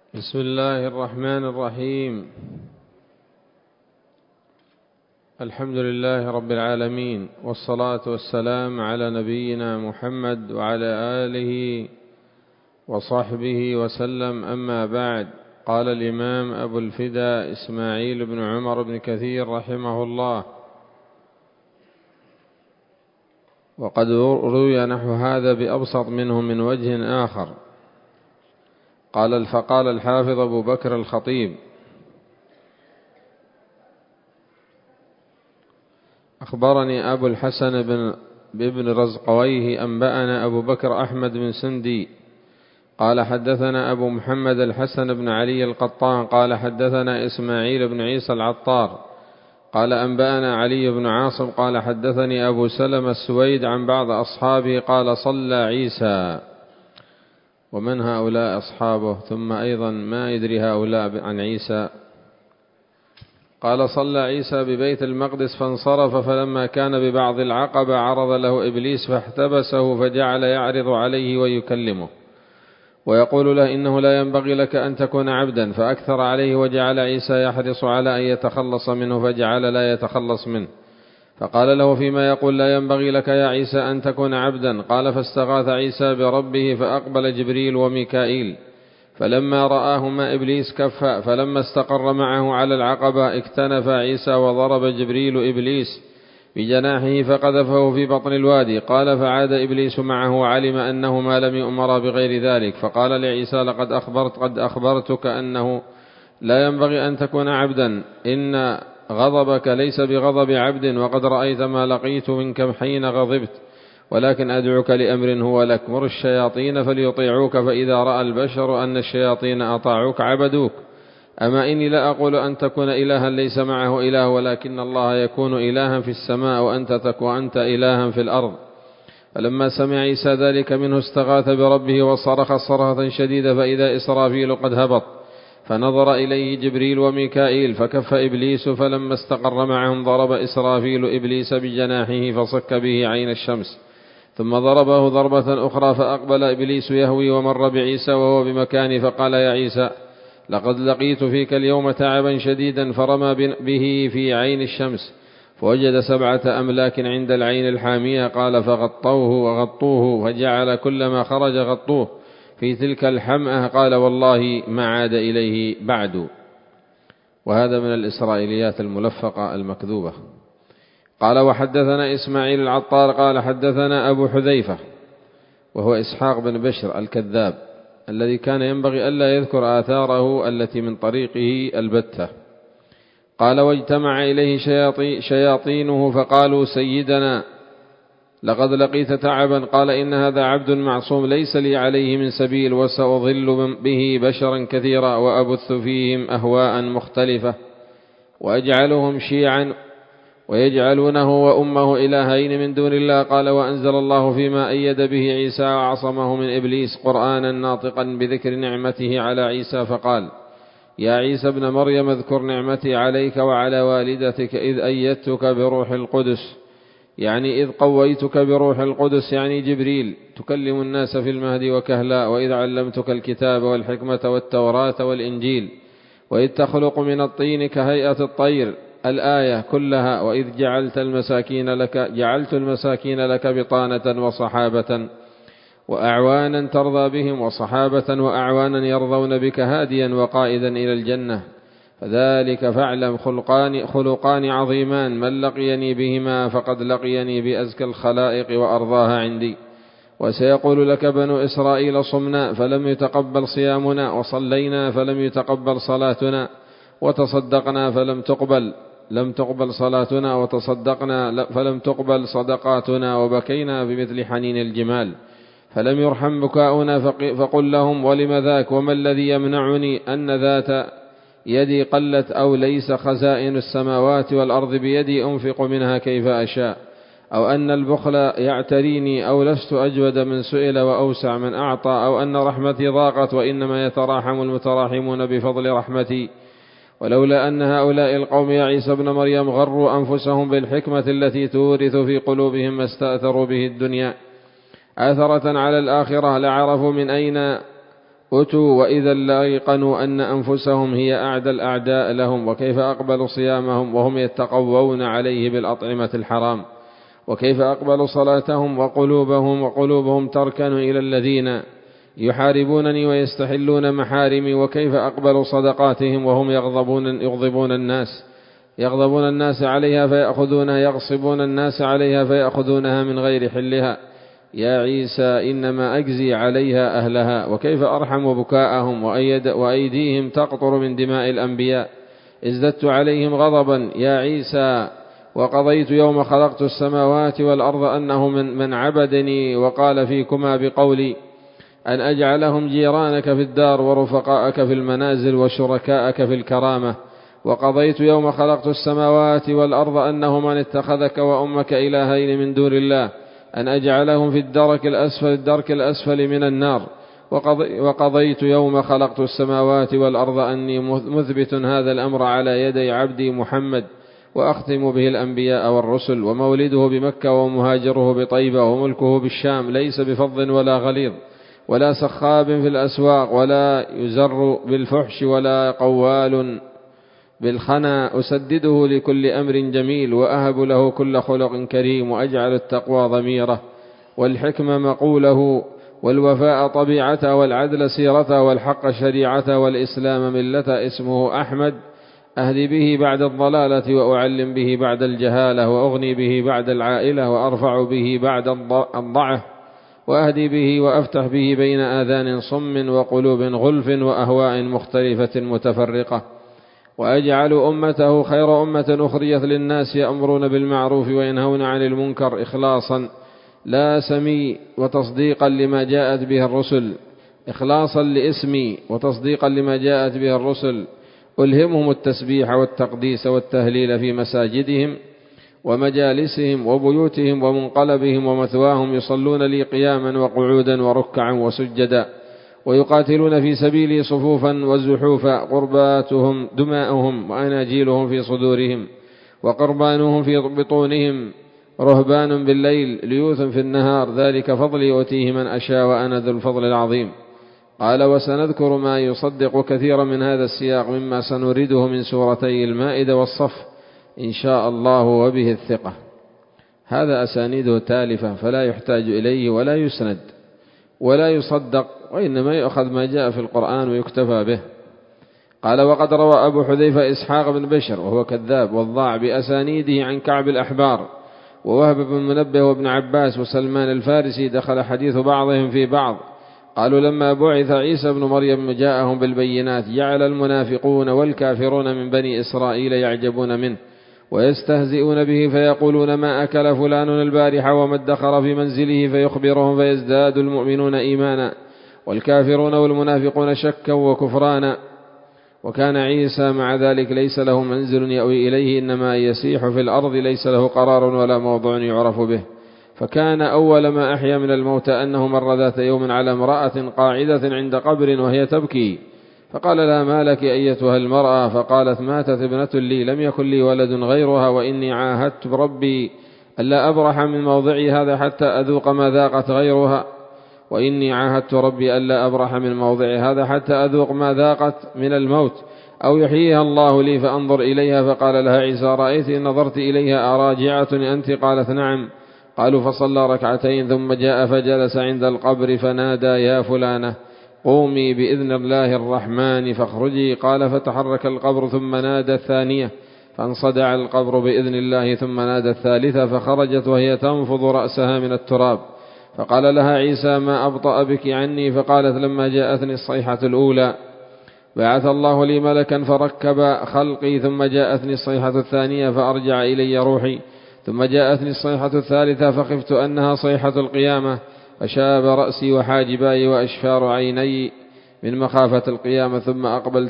بسم الله الرحمن الرحيم. الحمد لله رب العالمين، والصلاة والسلام على نبينا محمد وعلى آله وصحبه وسلم. أما بعد، قال الإمام أبو الفداء إسماعيل بن عمر بن كثير رحمه الله: وقد روي نحو هذا بأبسط منه من وجه آخر. فقال الحافظ أبو بكر الخطيب: أخبرني أبو الحسن بن رزقويه أنبأنا أبو بكر أحمد بن سندي قال حدثنا أبو محمد الحسن بن علي القطان قال حدثنا إسماعيل بن عيسى العطار قال أنبأنا علي بن عاصم قال حدثني أبو سلمة السويد عن بعض أصحابه قال صلى عيسى. ومن هؤلاء أصحابه؟ ثم أيضا ما يدري هؤلاء عن عيسى. قال صلى عيسى ببيت المقدس فانصرف، فلما كان ببعض العقبة عرض له إبليس فاحتبسه، فجعل يعرض عليه ويكلمه ويقول له إنه لا ينبغي لك أن تكون عبدا، فأكثر عليه وجعل عيسى يحرص على أن يتخلص منه فجعل لا يتخلص منه، فقال له فيما يقول لا ينبغي لك يا عيسى أن تكون عبدا. قال فاستغاث عيسى بربه فأقبل جبريل وميكائيل، فلما رآهما إبليس كف، فلما استقر معه على العقبة اكتنف عيسى وضرب جبريل إبليس بجناحه فقذفه في بطن الوادي. قال فعاد إبليس معه وعلم أنهما لم يؤمرا بغير ذلك، فقال لعيسى قد أخبرتك أنه لا ينبغي أن تكون عبدا، إن غضبك ليس بغضب عبد، وقد رأيت ما لقيت منك حين غضبت، ولكن أدعوك لأمر هو لك: مر الشياطين فليطيعوك، فإذا رأى البشر أن الشياطين أطاعوك عبدوك. أما إني لا أقول أن تكون إلها ليس معه إله، ولكن الله يكون إلها في السماء وأنت إلها في الأرض. فلما سمع عيسى ذلك منه استغاث بربه وصرخ صرخة شديدة، فإذا إسرافيل قد هبط، فنظر إليه جبريل وميكائيل فكف إبليس، فلما استقر معهم ضرب إسرافيل إبليس بجناحه فصك به عين الشمس، ثم ضربه ضربة أخرى، فأقبل إبليس يهوي ومر بعيسى وهو بمكانه، فقال يا عيسى لقد لقيت فيك اليوم تعبا شديدا، فرمى به في عين الشمس فوجد 7 أملاك عند العين الحامية. قال فغطوه وغطوه، فجعل كلما خرج غطوه في تلك الحمأة. قال والله ما عاد إليه بعد. وهذا من الإسرائيليات الملفقة المكذوبة. قال وحدثنا إسماعيل العطار قال حدثنا أبو حذيفة وهو إسحاق بن بشر الكذاب الذي كان ينبغي ألا يذكر آثاره التي من طريقه البتة. قال واجتمع إليه شياطينه فقالوا سيدنا لقد لقيت تعبا. قال إن هذا عبد معصوم ليس لي عليه من سبيل، وسأضل به بشرا كثيرا وأبث فيهم أهواء مختلفة وأجعلهم شيعا ويجعلونه وأمه إلهين من دون الله. قال وأنزل الله فيما أيد به عيسى وعصمه من إبليس قرآنا ناطقا بذكر نعمته على عيسى، فقال يا عيسى ابن مريم اذكر نعمتي عليك وعلى والدتك إذ أيدتك بروح القدس، يعني إذ قويتك بروح القدس، يعني جبريل، تكلم الناس في المهد وكهلا، وإذ علمتك الكتاب والحكمة والتوراة والإنجيل، وإذ تخلق من الطين كهيئة الطير، الآية كلها. وإذ جعلت المساكين لك بطانة وصحابة وأعوانا ترضى بهم، وصحابة وأعوانا يرضون بك، هاديا وقائدا إلى الجنة. فذلك فاعلم خلقان عظيمان، من لقيني بهما فقد لقيني بأزكى الخلائق وأرضاها عندي. وسيقول لك بنو إسرائيل صمنا فلم يتقبل صيامنا، وصلينا فلم يتقبل صلاتنا، وتصدقنا لم تقبل صلاتنا، وتصدقنا فلم تقبل صدقاتنا، وبكينا بمثل حنين الجمال فلم يرحم بكاؤنا. فقل لهم ولم ذاك؟ وما الذي يمنعني أن ذات يدي قلت أو ليس خزائن السماوات والأرض بيدي أنفق منها كيف أشاء، أو أن البخل يعتريني، أو لست أجود من سئل وأوسع من أعطى، أو أن رحمتي ضاقت وإنما يتراحم المتراحمون بفضل رحمتي. ولولا أن هؤلاء القوم يا عيسى ابن مريم غروا أنفسهم بالحكمة التي تورث في قلوبهم ما استأثروا به الدنيا آثرة على الآخرة، لعرفوا من أين أتوا وإذا لأيقنوا أن أنفسهم هي أعدى الأعداء لهم، وكيف أقبلوا صيامهم وهم يتقوون عليه بالأطعمة الحرام، وكيف أقبلوا صلاتهم وقلوبهم تركن إلى الذين يحاربونني ويستحلون محارمي، وكيف أقبلوا صدقاتهم وهم يغضبون الناس عليها فيأخذونها، يغصبون الناس عليها فيأخذونها من غير حلها. يا عيسى إنما أجزي عليها أهلها، وكيف أرحم بكاءهم وأيديهم تقطر من دماء الأنبياء. ازددت عليهم غضبا يا عيسى، وقضيت يوم خلقت السماوات والأرض أنه من عبدني وقال فيكما بقولي أن أجعلهم جيرانك في الدار ورفقاءك في المنازل وشركاءك في الكرامة. وقضيت يوم خلقت السماوات والأرض أنه من اتخذك وأمك إلهين من دون الله أن أجعلهم في الدرك الأسفل من النار. وقضيت يوم خلقت السماوات والأرض أني مثبت هذا الأمر على يدي عبدي محمد، وأختم به الأنبياء والرسل، ومولده بمكة ومهاجره بطيبة وملكه بالشام، ليس بفظ ولا غليظ ولا سخاب في الأسواق ولا يزر بالفحش ولا قوال بالخنا، أسدده لكل أمر جميل، وأهب له كل خلق كريم، وأجعل التقوى ضميره والحكمة مقوله والوفاء طبيعته والعدل سيرته والحق شريعته والإسلام ملته. اسمه أحمد، أهدي به بعد الضلالة وأعلم به بعد الجهالة، وأغني به بعد العائلة، وأرفع به بعد الضعف، وأهدي به وأفتح به بين آذان صم وقلوب غلف وأهواء مختلفة متفرقة، وأجعل أمته خير أمة أخرجت للناس يأمرون بالمعروف وينهون عن المنكر، إخلاصا لا سمي وتصديقا لما جاءت به الرسل، إخلاصا لاسمي وتصديقا لما جاءت به الرسل. ألهمهم التسبيح والتقديس والتهليل في مساجدهم ومجالسهم وبيوتهم ومنقلبهم ومثواهم، يصلون لي قياما وقعودا وركعا وسجدا، ويقاتلون في سبيلي صفوفا وزحوفا، قرباتهم دماؤهم وأناجيلهم في صدورهم، وقربانهم في بطونهم، رهبان بالليل ليوث في النهار، ذلك فضلي يؤتيه من أشاء وأنا ذو الفضل العظيم. قال وسنذكر ما يصدق كثيرا من هذا السياق مما سنريده من سورتي المائدة والصف إن شاء الله وبه الثقة. هذا أسانيده تالفة فلا يحتاج إليه ولا يسند ولا يصدق، وإنما يأخذ ما جاء في القرآن ويكتفى به. قال وقد روى أبو حذيفة إسحاق بن بشر وهو كذاب وضاع بأسانيده عن كعب الأحبار ووهب بن منبه وابن عباس وسلمان الفارسي، دخل حديث بعضهم في بعض. قالوا لما بعث عيسى بن مريم جاءهم بالبينات جعل المنافقون والكافرون من بني إسرائيل يعجبون منه ويستهزئون به، فيقولون ما أكل فلان البارحة وما ادخر في منزله، فيخبرهم فيزداد المؤمنون إيمانا والكافرون والمنافقون شكا وكفرانا. وكان عيسى مع ذلك ليس له منزل يأوي إليه، إنما يسيح في الأرض ليس له قرار ولا موضع يعرف به. فكان أول ما أحيا من الموت أنه مر ذات يوم على امرأة قاعدة عند قبر وهي تبكي، فقال لها ما لك أيتها المرأة؟ فقالت ماتت ابنة لي لم يكن لي ولد غيرها، وإني عاهدت بربي ألا أبرح من موضعي هذا حتى أذوق ما ذاقت غيرها، وإني عاهدت ربي ألا أبرح من موضعي هذا حتى أذوق ما ذاقت من الموت، أو يحييها الله لي فأنظر إليها. فقال لها عيسى رأيت إن نظرت إليها أراجعة أنت؟ قالت نعم. قالوا فصلى ركعتين ثم جاء فجلس عند القبر فنادى يا فلانة قومي بإذن الله الرحمن فاخرجي. قال فتحرك القبر ثم نادى الثانية فانصدع القبر بإذن الله، ثم نادى الثالثة فخرجت وهي تنفض رأسها من التراب. فقال لها عيسى ما أبطأ بك عني؟ فقالت لما جاءتني الصيحة الأولى بعث الله لي ملكا فركب خلقي، ثم جاءتني الصيحة الثانية فأرجع إلي روحي، ثم جاءتني الصيحة الثالثة فخفت أنها صيحة القيامة، فشاب رأسي وحاجباي وأشفار عيني من مخافة القيامة. ثم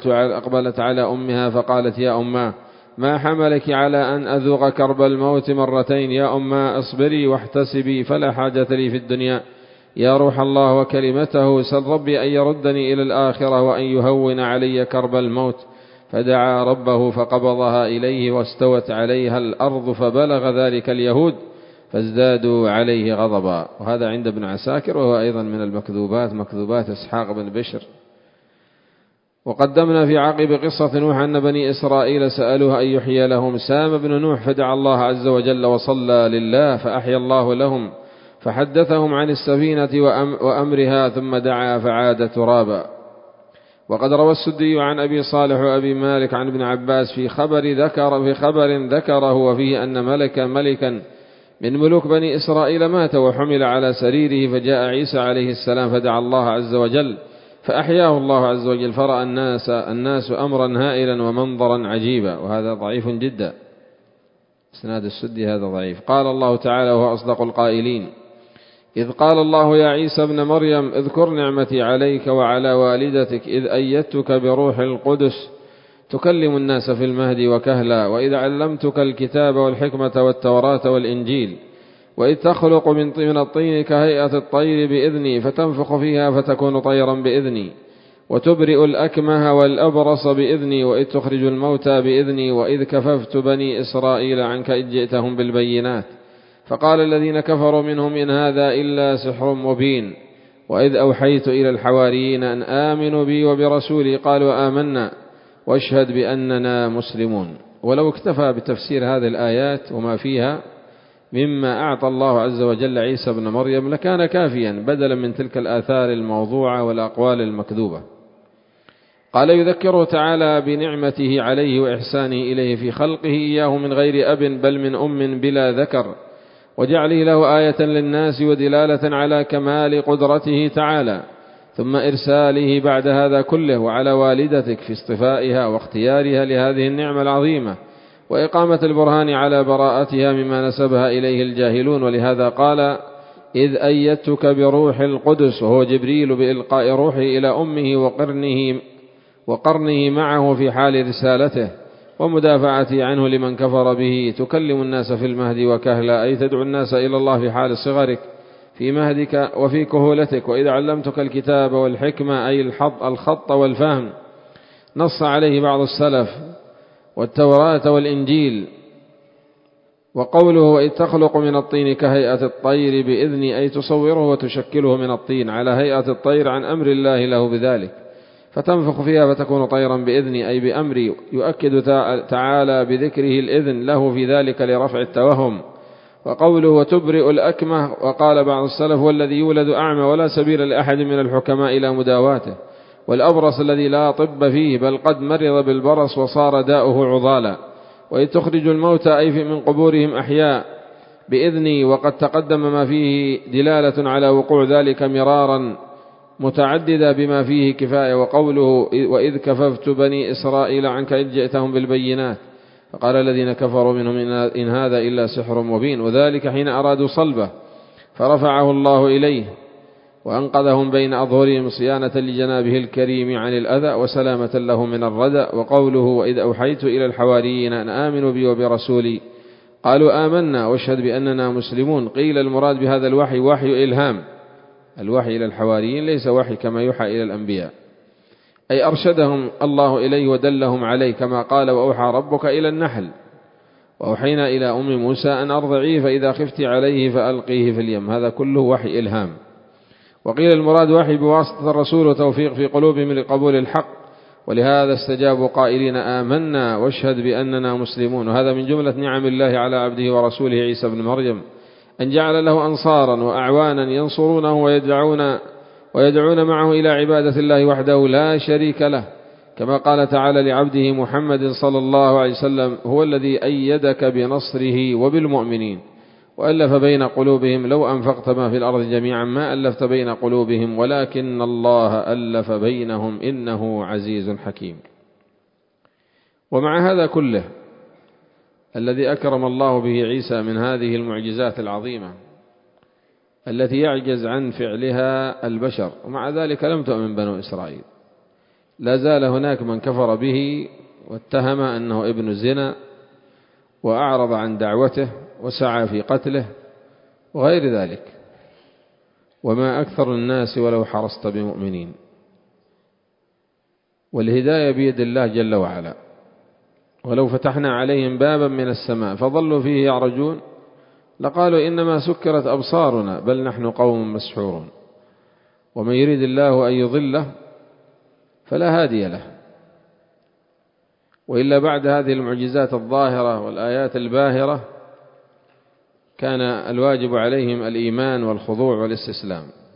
أقبلت على أمها فقالت يا أماه ما حملك على أن أذوق كرب الموت مرتين؟ يا أماه اصبري واحتسبي فلا حاجة لي في الدنيا، يا روح الله وكلمته سل ربي أن يردني إلى الآخرة وأن يهون علي كرب الموت. فدعا ربه فقبضها إليه واستوت عليها الأرض، فبلغ ذلك اليهود فازدادوا عليه غضبا. وهذا عند ابن عساكر، وهو أيضا من المكذوبات، مكذوبات إسحاق بن بشر وقدمنا في عقب قصة نوح أن بني إسرائيل سألوه أن يحيي لهم سام بن نوح، فدعا الله عز وجل وصلى لله فأحيا الله لهم، فحدثهم عن السفينة وأمرها ثم دعا فعاد ترابا. وقد روى السدي عن أبي صالح وأبي مالك عن ابن عباس في خبر ذكره وفيه أن ملكا من ملوك بني إسرائيل مات وحمل على سريره، فجاء عيسى عليه السلام فدعا الله عز وجل فأحياه الله عز وجل، فرأى الناس أمرا هائلا ومنظرا عجيبا. وهذا ضعيف جدا، إسناد السدي هذا ضعيف. قال الله تعالى وهو أصدق القائلين: إذ قال الله يا عيسى ابن مريم اذكر نعمتي عليك وعلى والدتك إذ أيدتك بروح القدس تكلم الناس في المهد وكهلا، وإذ علمتك الكتاب والحكمة والتوراة والإنجيل، وإذ تخلق من الطين كهيئة الطير بإذني فتنفخ فيها فتكون طيرا بإذني، وتبرئ الأكمه والأبرص بإذني، وإذ تخرج الموتى بإذني، وإذ كففت بني إسرائيل عنك إذ جئتهم بالبينات فقال الذين كفروا منهم إن هذا إلا سحر مبين، وإذ أوحيت إلى الحواريين أن آمنوا بي وبرسولي قالوا آمنا واشهد بأننا مسلمون. ولو اكتفى بتفسير هذه الآيات وما فيها مما أعطى الله عز وجل عيسى بن مريم لكان كافيا بدلا من تلك الآثار الموضوعة والأقوال المكذوبة. قال يذكره تعالى بنعمته عليه وإحسانه إليه في خلقه إياه من غير أب بل من أم بلا ذكر، وجعله له آية للناس ودلالة على كمال قدرته تعالى، ثم إرساله بعد هذا كله وعلى والدتك في اصطفائها واختيارها لهذه النعمة العظيمة، وإقامة البرهان على براءتها مما نسبها إليه الجاهلون. ولهذا قال إذ أيدتك بروح القدس، وهو جبريل بإلقاء روحه إلى أمه وقرنه معه في حال رسالته ومدافعته عنه لمن كفر به، تكلم الناس في المهد وكهلا، أي تدعو الناس إلى الله في حال صغرك في مهدك وفي كهولتك. وإذ علمتك الكتاب والحكمة أي الخط والفهم، نص عليه بعض السلف، والتوراة والإنجيل. وقوله وإذ تخلق من الطين كهيئة الطير بإذني أي تصوره وتشكله من الطين على هيئة الطير عن أمر الله له بذلك، فتنفخ فيها فتكون طيرا بإذني أي بأمري، يؤكد تعالى بذكره الإذن له في ذلك لرفع التوهم. وقوله وتبرئ الأكمه، وقال بعض السلف والذي يولد أعمى ولا سبيل لأحد من الحكماء إلى مداواته، والأبرص الذي لا طب فيه بل قد مرض بالبرص وصار داؤه عضالا. وإذ تخرج الموتى أي من قبورهم أحياء بإذني، وقد تقدم ما فيه دلالة على وقوع ذلك مرارا متعددة بما فيه كفاية. وقوله وإذ كففت بني إسرائيل عنك إذ جئتهم بالبينات، فقال الذين كفروا منهم إن هذا إلا سحر مبين، وذلك حين أرادوا صلبه فرفعه الله إليه وأنقذهم بين أظهرهم صيانة لجنابه الكريم عن الأذى وسلامة له من الردى. وقوله وإذ أوحيت إلى الحواريين أن آمنوا بي وبرسولي قالوا آمنا واشهد بأننا مسلمون. قيل المراد بهذا الوحي وحي إلهام، الوحي إلى الحواريين ليس وحي كما يوحى إلى الأنبياء، أي أرشدهم الله إليه ودلهم عليه، كما قال وأوحى ربك إلى النحل وأوحينا إلى أم موسى أن أرضعيه فإذا خفت عليه فألقيه في اليم، هذا كله وحي إلهام. وقيل المراد وحي بواسطة الرسول وتوفيق في قلوبهم لقبول الحق، ولهذا استجابوا قائلين آمنا واشهد بأننا مسلمون. وهذا من جملة نعم الله على عبده ورسوله عيسى بن مريم أن جعل له أنصارا وأعوانا ينصرونه ويدعون معه إلى عبادة الله وحده لا شريك له، كما قال تعالى لعبده محمد صلى الله عليه وسلم هو الذي أيدك بنصره وبالمؤمنين وألف بين قلوبهم لو أنفقت ما في الأرض جميعا ما ألفت بين قلوبهم ولكن الله ألف بينهم إنه عزيز حكيم. ومع هذا كله الذي أكرم الله به عيسى من هذه المعجزات العظيمة التي يعجز عن فعلها البشر، ومع ذلك لم تؤمن بنو إسرائيل، لا زال هناك من كفر به واتهم أنه ابن الزنا وأعرض عن دعوته وسعى في قتله وغير ذلك. وما أكثر الناس ولو حرصت بمؤمنين، والهداية بيد الله جل وعلا. ولو فتحنا عليهم بابا من السماء فظلوا فيه يعرجون لقالوا إنما سكرت أبصارنا بل نحن قوم مسحورون. ومن يريد الله أن يضله فلا هادي له. وإلا بعد هذه المعجزات الظاهرة والآيات الباهرة كان الواجب عليهم الإيمان والخضوع والاستسلام.